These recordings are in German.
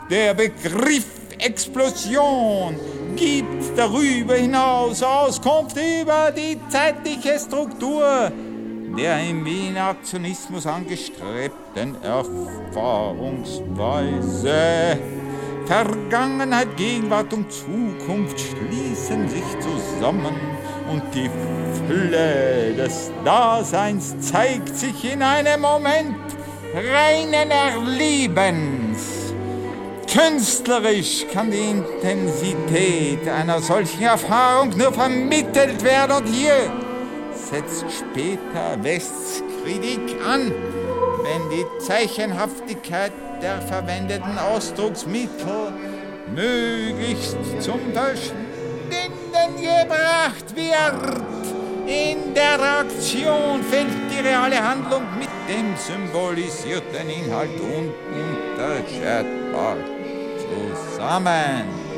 Der Begriff Explosion gibt darüber hinaus Auskunft über die zeitliche Struktur der im Wiener Aktionismus angestrebten Erfahrungsweise. Vergangenheit, Gegenwart und Zukunft schließen sich zusammen und die Fülle des Daseins zeigt sich in einem Moment reinen Erlebens. Künstlerisch kann die Intensität einer solchen Erfahrung nur vermittelt werden und hier setzt später Wests Kritik an, wenn die Zeichenhaftigkeit der verwendeten Ausdrucksmittel möglichst zum Verschwinden gebracht wird. In der Aktion fällt die reale Handlung mit dem symbolisierten Inhalt ununterscheidbar zusammen.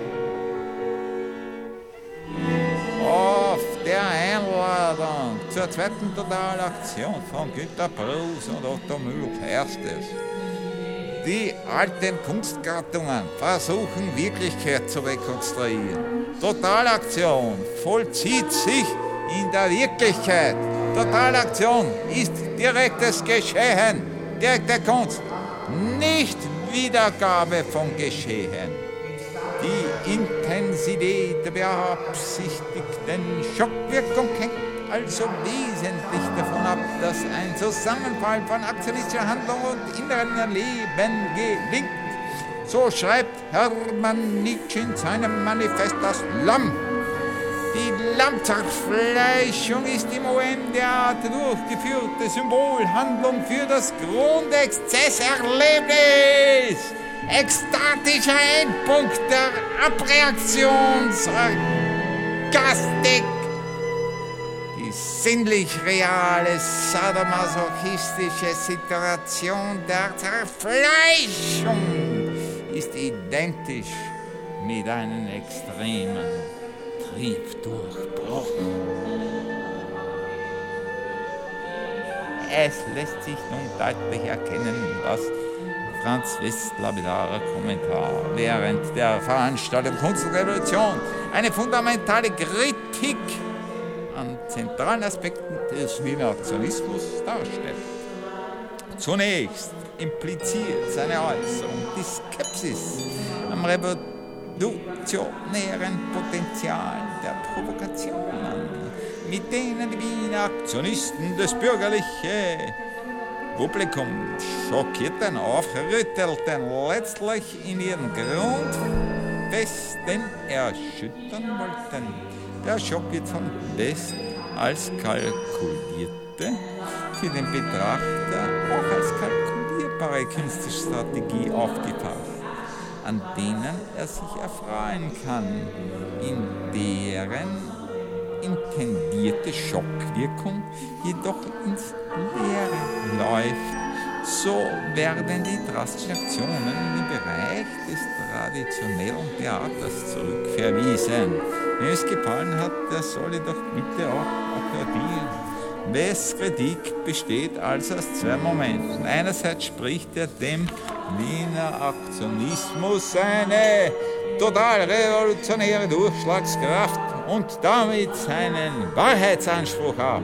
Auf der Einladung zur zweiten Totalaktion von Günter Brus und Otto Mühl heißt es: Die alten Kunstgattungen versuchen Wirklichkeit zu rekonstruieren. Totalaktion vollzieht sich in der Wirklichkeit. Totalaktion ist direktes Geschehen, direkte Kunst, nicht Wiedergabe von Geschehen. Die Intensität der beabsichtigten Schockwirkung hängt also wesentlich davon ab, dass ein Zusammenfall von aktionistischer Handlung und inneren Erleben gelingt. So schreibt Hermann Nietzsche in seinem Manifest Das Lamm. Die Lammzerfleischung ist im OM-Theater durchgeführte Symbolhandlung für das Grundexzesserlebnis. Ekstatischer Endpunkt der Abreaktionsgastik. Die sinnlich-reale, sadomasochistische Situation der Zerfleischung ist identisch mit einem extremen Triebdurchbruch. Es lässt sich nun deutlich erkennen, dass Franz West lapidarer Kommentar während der Veranstaltung Kunst und Revolution eine fundamentale Kritik an zentralen Aspekten des Wiener Aktionismus darstellt. Zunächst impliziert seine Äußerung die Skepsis am revolutionären Potenzial der Provokationen, mit denen die Wiener Aktionisten das bürgerliche Publikum schockierten, aufrüttelten, letztlich in ihren Grundfesten erschüttern wollten. Der Schock wird von West als kalkulierte, für den Betrachter auch als kalkulierbare künstlerische Strategie aufgefasst, an denen er sich erfreuen kann, in deren intendierte Schockwirkung jedoch ins Leere läuft. So werden die drastischen Aktionen in den Bereich des traditionellen Theaters zurückverwiesen. Wem es gefallen hat, der solle doch bitte auch applaudieren. Wests Kritik besteht also aus zwei Momenten. Einerseits spricht er dem Wiener Aktionismus seine total revolutionäre Durchschlagskraft und damit seinen Wahrheitsanspruch ab.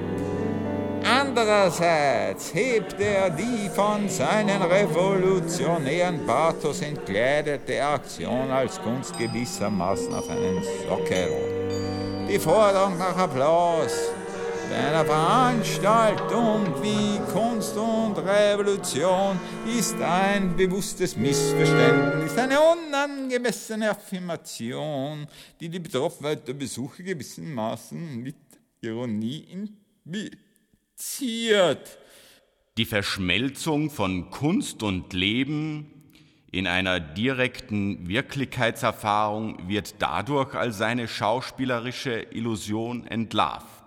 Andererseits hebt er die von seinen revolutionären Pathos entkleidete Aktion als Kunst gewissermaßen auf einen Sockel. Die Forderung nach Applaus bei einer Veranstaltung wie Kunst und Revolution ist ein bewusstes Missverständnis, eine unangemessene Affirmation, die die Betroffenheit der Besucher gewissermaßen mit Ironie infiziert. Die Verschmelzung von Kunst und Leben in einer direkten Wirklichkeitserfahrung wird dadurch als eine schauspielerische Illusion entlarvt.